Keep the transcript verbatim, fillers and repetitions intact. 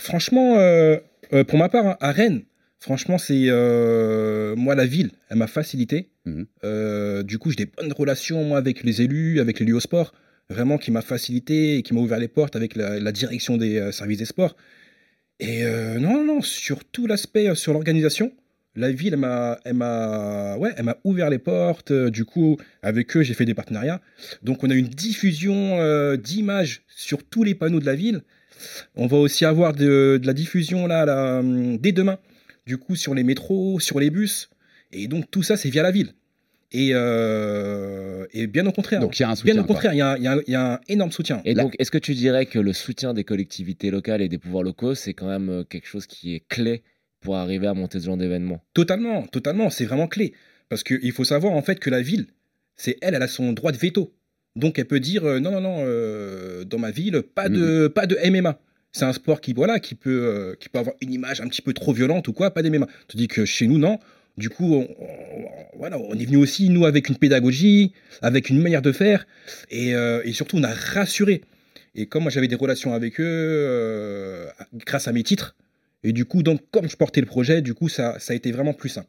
Franchement, euh, euh, pour ma part, hein, à Rennes, franchement, c'est euh, moi la ville, elle m'a facilité. Mhm. Euh, du coup, j'ai des bonnes relations moi avec les élus, avec les lieux au sport, vraiment qui m'a facilité et qui m'a ouvert les portes avec la, la direction des euh, services des sports. Et euh, non, non, non, sur tout l'aspect, euh, sur l'organisation, la ville, elle m'a, elle m'a, ouais, elle m'a ouvert les portes. Euh, du coup, avec eux, j'ai fait des partenariats. Donc, on a une diffusion euh, d'images sur tous les panneaux de la ville. On va aussi avoir de, de la diffusion là, là, hum, dès demain, du coup, sur les métros, sur les bus. Et donc, tout ça, c'est via la ville. Et, euh, et bien au contraire, hein. Donc il y a un Bien au soutien, quoi. contraire, il y a, un- il y a un il y a un énorme soutien. Et Là, donc, est-ce que tu dirais que le soutien des collectivités locales et des pouvoirs locaux, c'est quand même euh, quelque chose qui est clé pour arriver à monter ce genre d'événement? totalement, totalement, c'est vraiment clé. Parce qu'il faut savoir en fait que la ville, c'est elle, elle a son droit de veto. Donc elle peut dire euh, non, non, non, euh, dans ma ville, pas Mhm. de, pas de M M A. C'est un sport qui, voilà, qui, peut, euh, qui peut avoir une image un petit peu trop violente ou quoi, pas d'M M A. Tu dis que chez nous, non. Du coup, on, on- voilà, on est venu aussi, nous, avec une pédagogie, avec une manière de faire. Et, euh, et surtout, on a rassuré. Et comme moi, j'avais des relations avec eux, euh, grâce à mes titres, et du coup, donc, comme je portais le projet, du coup, ça, ça a été vraiment plus simple.